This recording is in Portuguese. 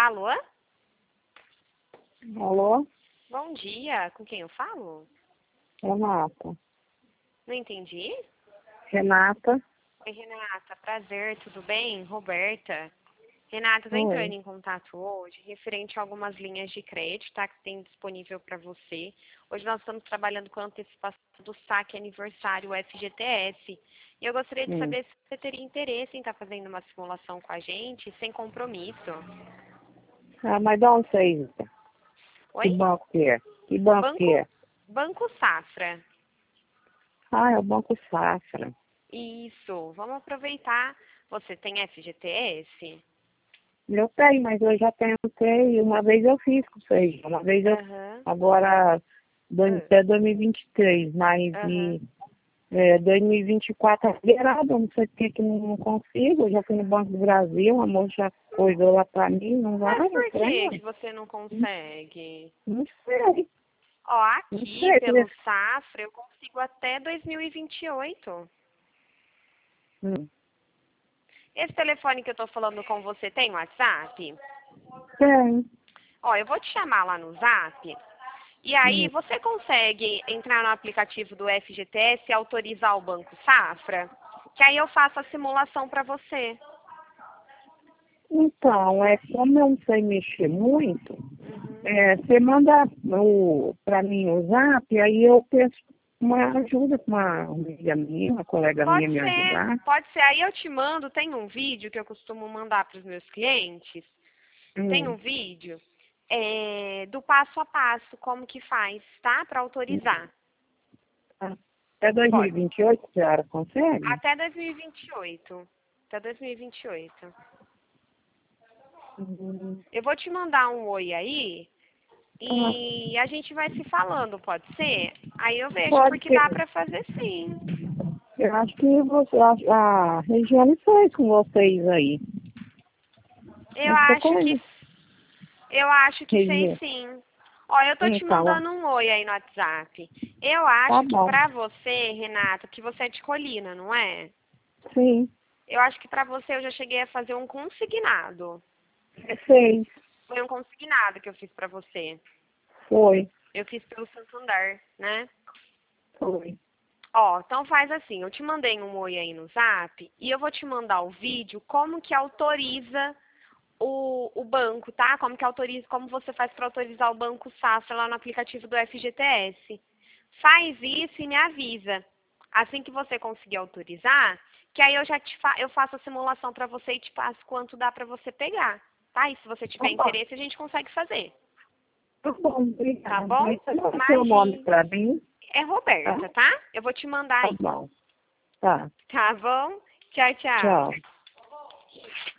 Alô? Alô? Bom dia, com quem eu falo? Renata. Não entendi. Renata. Oi, Renata, prazer, tudo bem? Roberta. Renata, estou entrando Oi. em contato hoje referente a algumas linhas de crédito, tá, que tem disponível para você. Hoje nós estamos trabalhando com a antecipação do saque aniversário FGTS. E eu gostaria de saber se você teria interesse em estar fazendo uma simulação com a gente, sem compromisso. Ah, mas dá um seis. Que Oi? banco que é? Que banco que Banco, é? Banco Safra. Ah, é o Banco Safra. Isso, vamos aproveitar. Você tem FGTS? Eu tenho, mas eu já tentei. Uma vez eu fiz com vocês. Uma vez eu. Aham. Agora, Ah, até 2023, mas Aham. de 2024 é liberado. Eu não sei por que não consigo. Eu já fui no Banco do Brasil, a moça já coisou lá pra mim, não vai. Mas por Eu que falei, que você não consegue? não sei. Ó, Não aqui sei. pelo Safra eu consigo até 2028. Hum. Esse telefone que eu tô falando com você tem WhatsApp? Tem. Ó, eu vou te chamar lá no Zap. E aí você consegue entrar no aplicativo do FGTS e autorizar o Banco Safra? Que aí eu faço a simulação para você. Então, como eu não sei mexer muito, Uhum. você manda para mim o zap, aí eu peço uma ajuda com uma amiga minha, uma colega minha Pode me ser, ajudar. pode ser. Aí eu te mando, tem um vídeo que eu costumo mandar para os meus clientes. Tem um Hum. vídeo do passo a passo, como que faz, tá? Para autorizar. Até Pode. 2028 a senhora consegue? Até 2028. Até 2028. Hum. Eu vou te mandar um oi aí Ah, e a gente vai se falando, pode ser? Aí eu vejo, pode porque ser. dá para fazer sim. Eu acho que a Regiane fez com vocês aí. Eu Essa acho que coisa. fez Regiane. sim. Ó, eu tô te Então, mandando um oi aí no WhatsApp. Eu tá acho que bom. pra você, Renata, que você é de Colina, não é? Sim, Eu acho que pra você eu já cheguei a fazer um consignado. fez. Foi um consignado que eu fiz pra você. Foi. Eu fiz pelo Santander, né? Foi. Ó, então faz assim, eu te mandei um oi aí no Zap e eu vou te mandar o vídeo como que autoriza o banco, tá? Como que autoriza, como você faz para autorizar o Banco Safra lá no aplicativo do FGTS. Faz isso e me avisa. Assim que você conseguir autorizar, que aí eu faço a simulação para você e te passo quanto dá para você pegar, tá? E se você Tá tiver bom. interesse, a gente consegue fazer, Tá bom, tá obrigada. bom? Aí você dá o seu nome Imagine. pra mim, É tá? Roberta, tá? Eu vou te mandar Tá aí. bom. Tá. Tá bom? Tchau, tchau. Tchau.